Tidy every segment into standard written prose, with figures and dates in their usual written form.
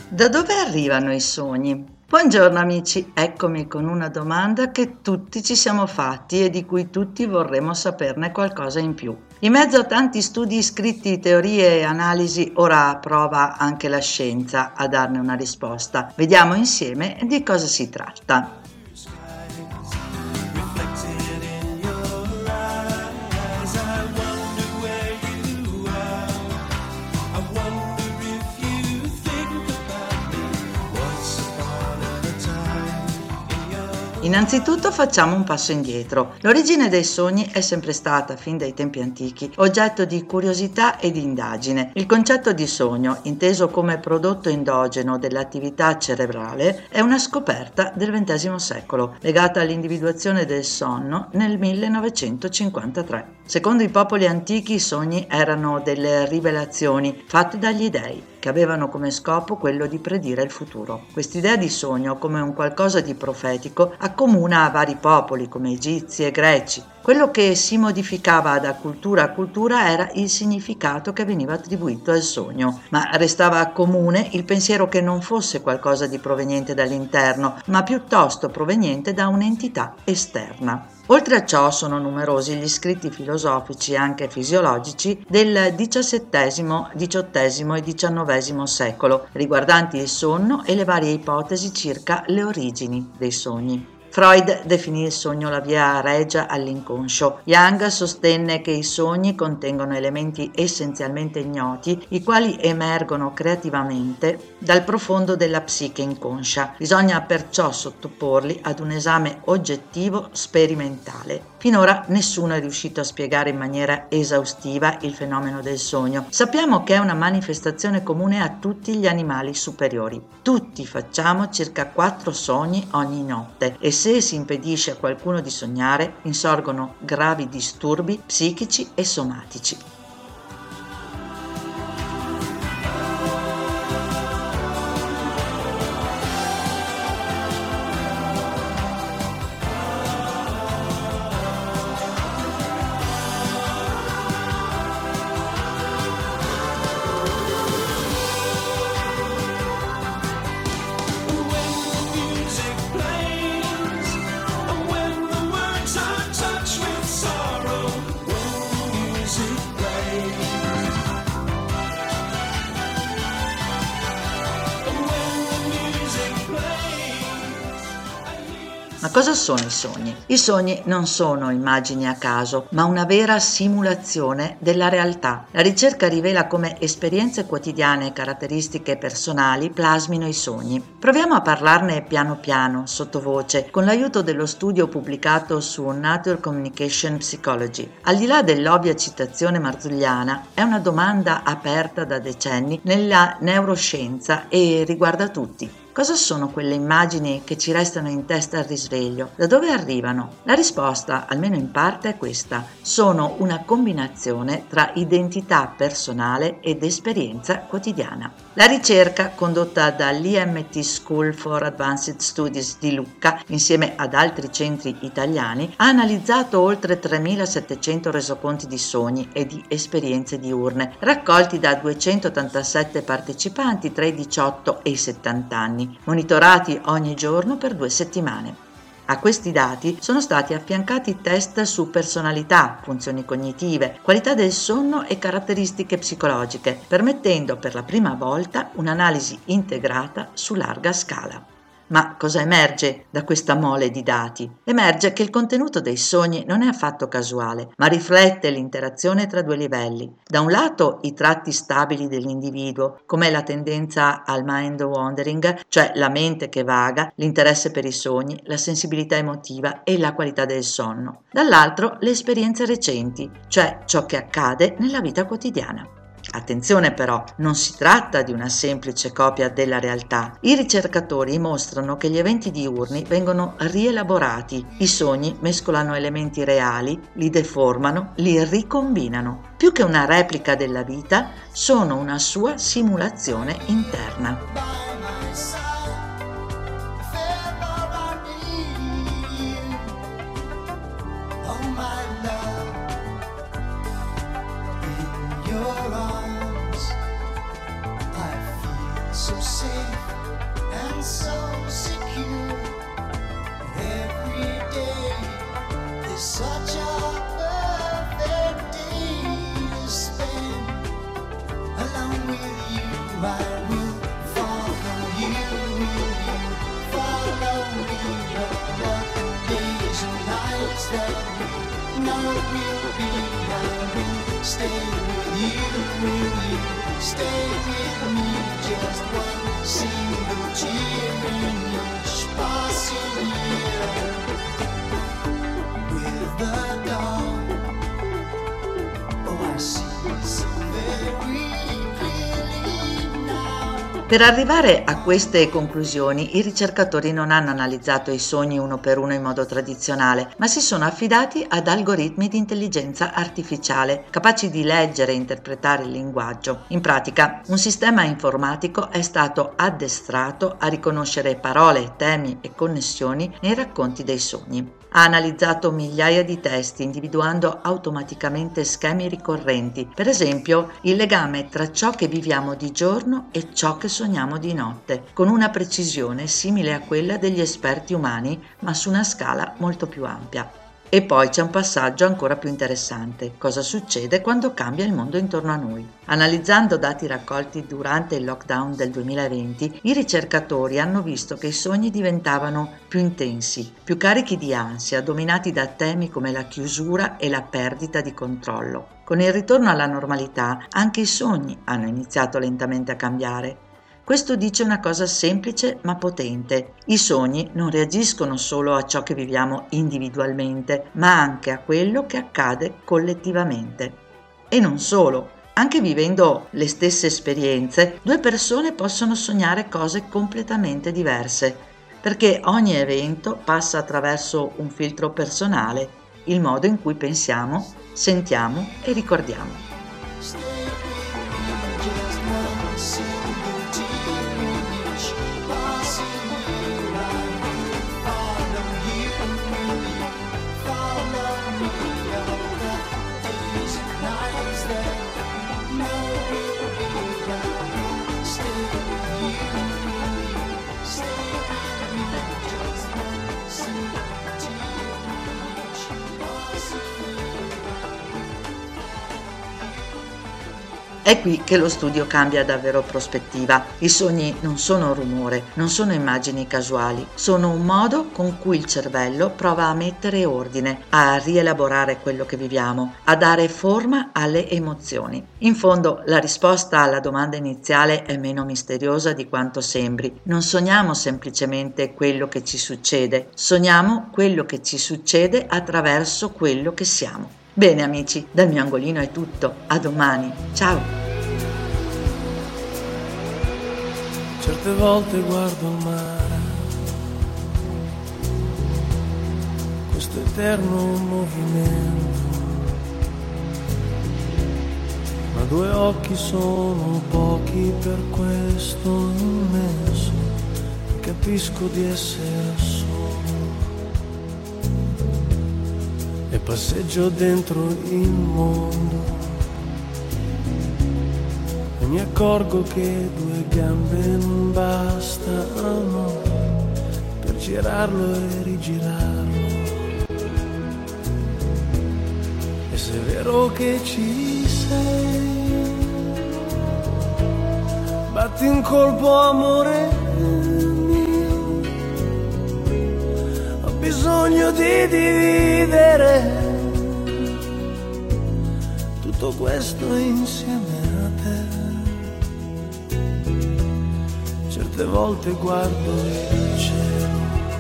Da dove arrivano i sogni? Buongiorno amici, eccomi con una domanda che tutti ci siamo fatti e di cui tutti vorremmo saperne qualcosa in più. In mezzo a tanti studi scritti, teorie e analisi, ora prova anche la scienza a darne una risposta. Vediamo insieme di cosa si tratta. Innanzitutto facciamo un passo indietro. L'origine dei sogni è sempre stata, fin dai tempi antichi, oggetto di curiosità e di indagine. Il concetto di sogno, inteso come prodotto endogeno dell'attività cerebrale, è una scoperta del XX secolo, legata all'individuazione del sonno nel 1953. Secondo i popoli antichi, i sogni erano delle rivelazioni fatte dagli dei, che avevano come scopo quello di predire il futuro. Quest'idea di sogno, come un qualcosa di profetico, accomuna vari popoli come egizi e greci. Quello che si modificava da cultura a cultura era il significato che veniva attribuito al sogno, ma restava comune il pensiero che non fosse qualcosa di proveniente dall'interno, ma piuttosto proveniente da un'entità esterna. Oltre a ciò sono numerosi gli scritti filosofici e anche fisiologici del XVII, XVIII e XIX secolo, riguardanti il sonno e le varie ipotesi circa le origini dei sogni. Freud definì il sogno la via regia all'inconscio. Jung sostenne che i sogni contengono elementi essenzialmente ignoti, i quali emergono creativamente dal profondo della psiche inconscia. Bisogna perciò sottoporli ad un esame oggettivo sperimentale. Finora nessuno è riuscito a spiegare in maniera esaustiva il fenomeno del sogno. Sappiamo che è una manifestazione comune a tutti gli animali superiori. Tutti facciamo circa 4 sogni ogni notte e se si impedisce a qualcuno di sognare, insorgono gravi disturbi psichici e somatici. Ma cosa sono i sogni? I sogni non sono immagini a caso, ma una vera simulazione della realtà. La ricerca rivela come esperienze quotidiane e caratteristiche personali plasmino i sogni. Proviamo a parlarne piano piano, sottovoce, con l'aiuto dello studio pubblicato su Nature Communication Psychology. Al di là dell'ovvia citazione marzulliana, è una domanda aperta da decenni nella neuroscienza e riguarda tutti. Cosa sono quelle immagini che ci restano in testa al risveglio? Da dove arrivano? La risposta, almeno in parte, è questa. Sono una combinazione tra identità personale ed esperienza quotidiana. La ricerca, condotta dall'IMT School for Advanced Studies di Lucca, insieme ad altri centri italiani, ha analizzato oltre 3.700 resoconti di sogni e di esperienze diurne, raccolti da 287 partecipanti tra i 18 e i 70 anni. Monitorati ogni giorno per 2 settimane. A questi dati sono stati affiancati test su personalità, funzioni cognitive, qualità del sonno e caratteristiche psicologiche, permettendo per la prima volta un'analisi integrata su larga scala. Ma cosa emerge da questa mole di dati? Emerge che il contenuto dei sogni non è affatto casuale, ma riflette l'interazione tra 2 livelli. Da un lato i tratti stabili dell'individuo, come la tendenza al mind wandering, cioè la mente che vaga, l'interesse per i sogni, la sensibilità emotiva e la qualità del sonno. Dall'altro le esperienze recenti, cioè ciò che accade nella vita quotidiana. Attenzione però, non si tratta di una semplice copia della realtà. I ricercatori mostrano che gli eventi diurni vengono rielaborati. I sogni mescolano elementi reali, li deformano, li ricombinano. Più che una replica della vita, sono una sua simulazione interna. So safe. Per arrivare a queste conclusioni, i ricercatori non hanno analizzato i sogni uno per uno in modo tradizionale, ma si sono affidati ad algoritmi di intelligenza artificiale, capaci di leggere e interpretare il linguaggio. In pratica, un sistema informatico è stato addestrato a riconoscere parole, temi e connessioni nei racconti dei sogni. Ha analizzato migliaia di testi, individuando automaticamente schemi ricorrenti, per esempio il legame tra ciò che viviamo di giorno e ciò che sogniamo di notte, con una precisione simile a quella degli esperti umani, ma su una scala molto più ampia. E poi c'è un passaggio ancora più interessante: cosa succede quando cambia il mondo intorno a noi? Analizzando dati raccolti durante il lockdown del 2020, i ricercatori hanno visto che i sogni diventavano più intensi, più carichi di ansia, dominati da temi come la chiusura e la perdita di controllo. Con il ritorno alla normalità, anche i sogni hanno iniziato lentamente a cambiare. Questo dice una cosa semplice ma potente: i sogni non reagiscono solo a ciò che viviamo individualmente, ma anche a quello che accade collettivamente. E non solo, anche vivendo le stesse esperienze, due persone possono sognare cose completamente diverse, perché ogni evento passa attraverso un filtro personale, il modo in cui pensiamo, sentiamo e ricordiamo. È qui che lo studio cambia davvero prospettiva. I sogni non sono rumore, non sono immagini casuali, sono un modo con cui il cervello prova a mettere ordine, a rielaborare quello che viviamo, a dare forma alle emozioni. In fondo, la risposta alla domanda iniziale è meno misteriosa di quanto sembri. Non sogniamo semplicemente quello che ci succede, sogniamo quello che ci succede attraverso quello che siamo. Bene amici, dal mio angolino è tutto, a domani, ciao! Certe volte guardo il mare, questo eterno movimento, ma due occhi sono pochi per questo immenso, capisco di essere solo e passeggio dentro il mondo. Mi accorgo che due gambe non bastano per girarlo e rigirarlo. E se è vero che ci sei, batti un colpo amore mio, ho bisogno di dividere tutto questo insieme a te. Certe volte guardo il cielo,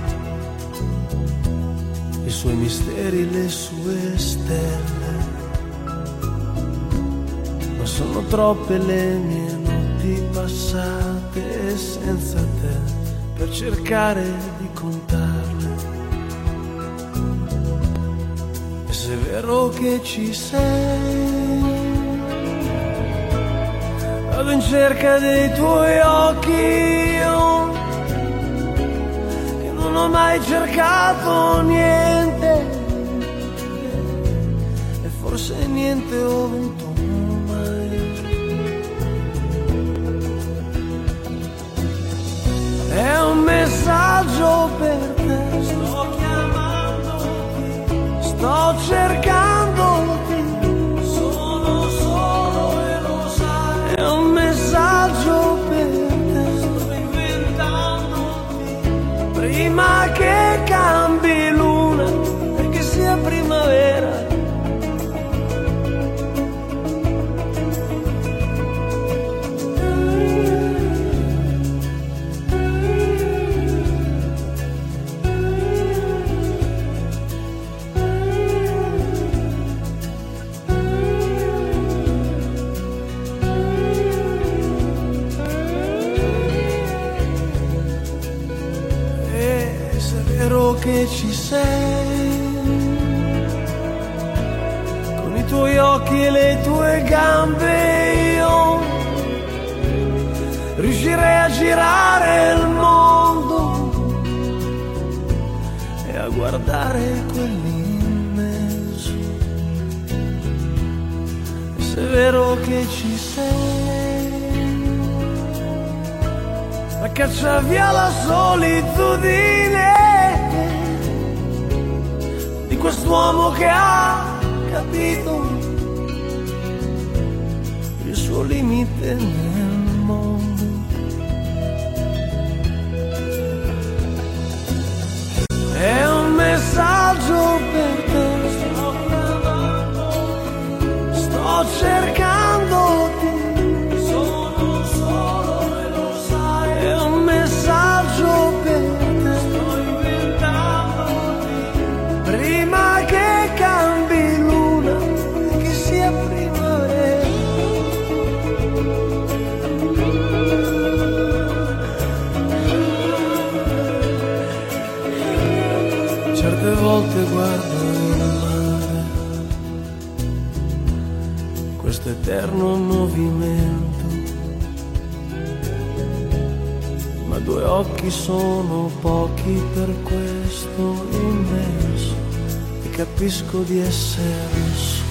i suoi misteri, le sue stelle, ma sono troppe le mie notti passate senza te per cercare di contarle. E se è vero che ci sei, vado in cerca dei tuoi occhi, io che non ho mai cercato niente, e forse niente ho avuto mai. È un messaggio per te, sto chiamandoti, sto cercandoti. È un messaggio per te, sto inventandoti prima che cambi luna e che sia primavera che ci sei, con i tuoi occhi e le tue gambe io riuscirei a girare il mondo e a guardare quell'immenso. E se è vero che ci sei, ma caccia via la solitudine di quest'uomo che ha capito il suo limite nel mondo. È un messaggio per te, sto cercandoti, sono solo e lo sai. È un messaggio per te, sto inventandoti, prima che cambi luna e che sia primavera. Certe volte guardo il mare, questo eterno movimento, ma due occhi sono pochi per questo immenso, e capisco di essere solo.